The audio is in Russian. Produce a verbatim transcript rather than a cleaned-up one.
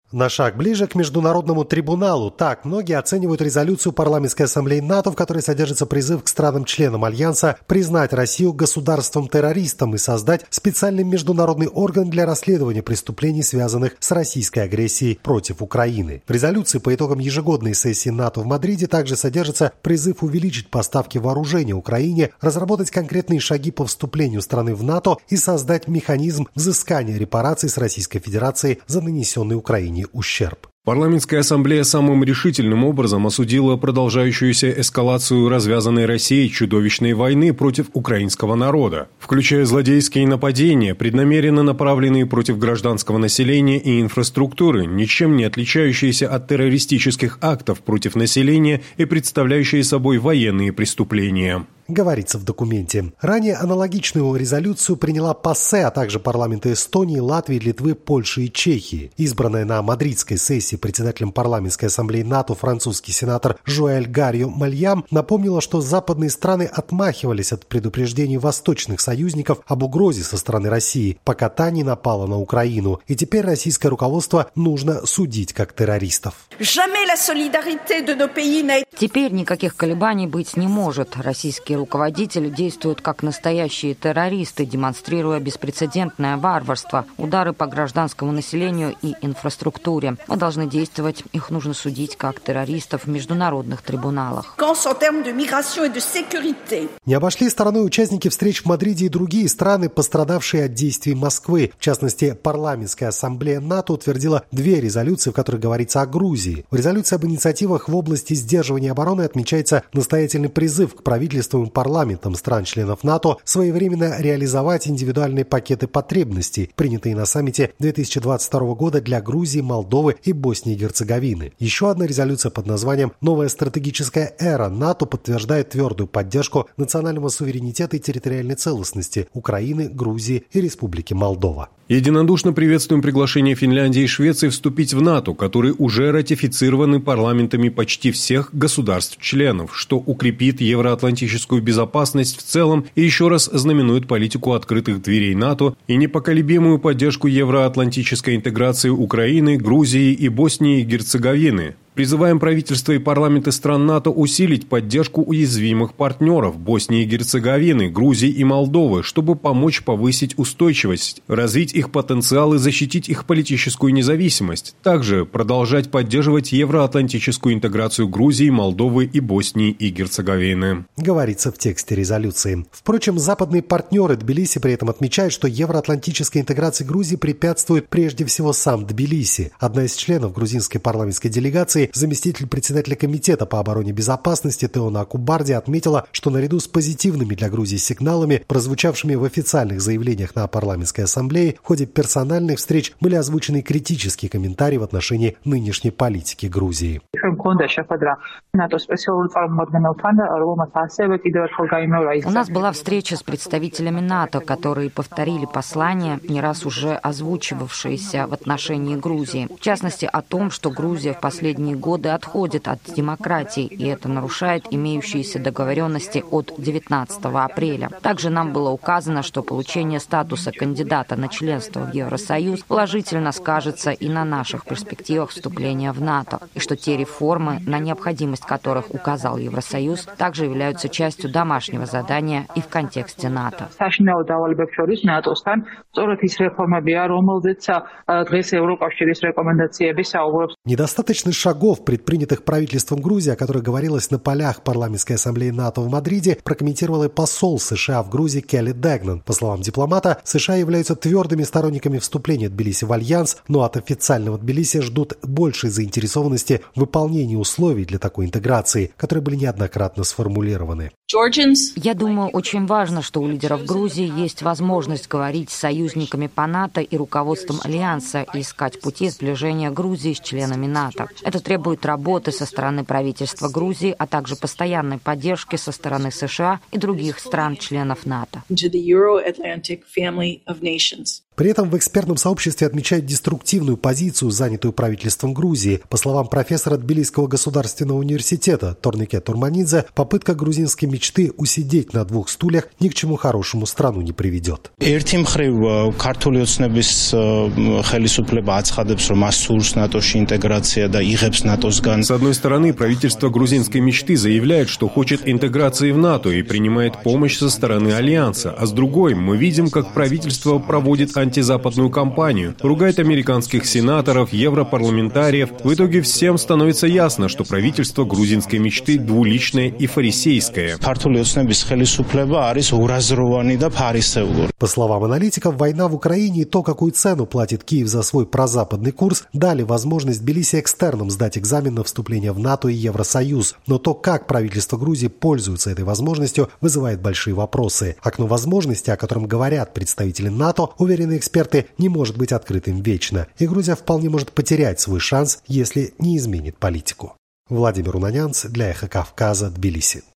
На шаг ближе к Международному трибуналу. Так многие оценивают резолюцию Парламентской ассамблеи НАТО, в которой содержится призыв к странам-членам Альянса признать Россию государством-террористом и создать специальный международный орган для расследования преступлений, связанных с российской агрессией против Украины. В резолюции по итогам ежегодной сессии НАТО в Мадриде также содержится призыв увеличить поставки вооружения Украине, разработать конкретные шаги по вступлению страны в НАТО и создать механизм взыскания репараций с Российской Федерацией за нанесенный Украине ущерб. Парламентская ассамблея самым решительным образом осудила продолжающуюся эскалацию развязанной Россией чудовищной войны против украинского народа, включая злодейские нападения, преднамеренно направленные против гражданского населения и инфраструктуры, ничем не отличающиеся от террористических актов против населения и представляющие собой военные преступления. Говорится в документе. Ранее аналогичную резолюцию приняла ПАСЕ, а также парламенты Эстонии, Латвии, Литвы, Польши и Чехии. Избранная на мадридской сессии председателем парламентской ассамблеи НАТО французский сенатор Жуэль Гаррио Мальям напомнила, что западные страны отмахивались от предупреждений восточных союзников об угрозе со стороны России, пока та не напала на Украину. И теперь российское руководство нужно судить как террористов. Теперь никаких колебаний быть не может. Российские руководители действуют как настоящие террористы, демонстрируя беспрецедентное варварство, удары по гражданскому населению и инфраструктуре. Мы должны действовать, их нужно судить как террористов в международных трибуналах. Не обошли стороной участники встреч в Мадриде и другие страны, пострадавшие от действий Москвы. В частности, парламентская ассамблея НАТО утвердила две резолюции, в которых говорится о Грузии. В резолюции об инициативах в области сдерживания обороны отмечается настоятельный призыв к правительству и парламентам стран-членов НАТО своевременно реализовать индивидуальные пакеты потребностей, принятые на саммите две тысячи двадцать второго года для Грузии, Молдовы и Боснии и Герцеговины. Еще одна резолюция под названием «Новая стратегическая эра» НАТО подтверждает твердую поддержку национального суверенитета и территориальной целостности Украины, Грузии и Республики Молдова. Единодушно приветствуем приглашение Финляндии и Швеции вступить в НАТО, которые уже ратифицированы парламентами почти всех государств-членов, что укрепит евроатлантическую безопасность в целом и еще раз знаменует политику открытых дверей НАТО и непоколебимую поддержку евроатлантической интеграции Украины, Грузии и Боснии и Герцеговины. Призываем правительства и парламенты стран НАТО усилить поддержку уязвимых партнеров Боснии и Герцеговины, Грузии и Молдовы, чтобы помочь повысить устойчивость, развить их потенциал и защитить их политическую независимость. Также продолжать поддерживать евроатлантическую интеграцию Грузии, Молдовы и Боснии и Герцеговины. Говорится в тексте резолюции. Впрочем, западные партнеры Тбилиси при этом отмечают, что евроатлантической интеграции Грузии препятствует прежде всего сам Тбилиси. Одна из членов грузинской парламентской делегации, заместитель председателя комитета по обороне и безопасности Теона Акубарди, отметила, что наряду с позитивными для Грузии сигналами, прозвучавшими в официальных заявлениях на парламентской ассамблее, в ходе персональных встреч были озвучены критические комментарии в отношении нынешней политики Грузии. У нас была встреча с представителями НАТО, которые повторили послания, не раз уже озвучивавшиеся в отношении Грузии. В частности, о том, что Грузия в последние годы отходит от демократии, и это нарушает имеющиеся договоренности от девятнадцатого апреля. Также нам было указано, что получение статуса кандидата на членство в Евросоюз положительно скажется и на наших перспективах вступления в НАТО, и что те реформы, на необходимость которых указал Евросоюз, также являются частью домашнего задания и в контексте НАТО. Недостаточно шагов, предпринятых правительством Грузии, о которых говорилось на полях парламентской ассамблеи НАТО в Мадриде, прокомментировал и посол США в Грузии Келли Дэгнан. По словам дипломата, США являются твердыми сторонниками вступления Тбилиси в Альянс, но от официального Тбилиси ждут большей заинтересованности в выполнении условий для такой интеграции, которые были неоднократно сформулированы. Я думаю, очень важно, что у лидеров Грузии есть возможность говорить с союзниками по НАТО и руководством Альянса и искать пути сближения Грузии с членами НАТО. Это требует работы со стороны правительства Грузии, а также постоянной поддержки со стороны США и других стран-членов НАТО. При этом в экспертном сообществе отмечают деструктивную позицию, занятую правительством Грузии. По словам профессора Тбилисского государственного университета Торнике Турманидзе, попытка грузинской мечты усидеть на двух стульях ни к чему хорошему страну не приведет. С одной стороны, правительство грузинской мечты заявляет, что хочет интеграции в НАТО и принимает помощь со стороны Альянса, а с другой мы видим, как правительство проводит антизападную кампанию, ругает американских сенаторов, европарламентариев. В итоге всем становится ясно, что правительство грузинской мечты двуличное и фарисейское. По словам аналитиков, война в Украине и то, какую цену платит Киев за свой прозападный курс, дали возможность Тбилиси экстерном сдать экзамен на вступление в НАТО и Евросоюз. Но то, как правительство Грузии пользуется этой возможностью, вызывает большие вопросы. Окно возможностей, о котором говорят представители НАТО, уверены эксперты, не может быть открытым вечно. И Грузия вполне может потерять свой шанс, если не изменит политику. Владимир Унанянц для Эхо Кавказа, Тбилиси.